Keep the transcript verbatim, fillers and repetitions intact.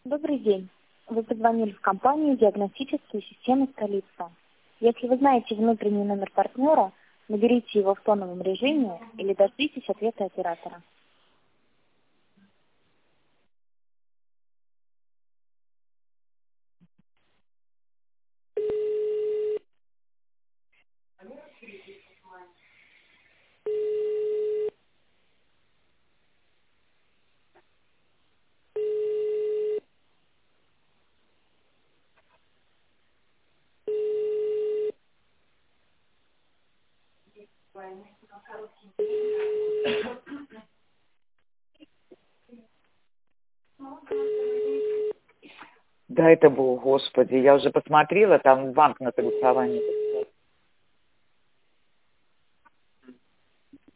Добрый день. Вы позвонили в компанию «Диагностические системы Столица». Если вы знаете внутренний номер партнера, наберите его в тоновом режиме или дождитесь ответа оператора. Да это был, господи, я уже посмотрела, там банк на согласование.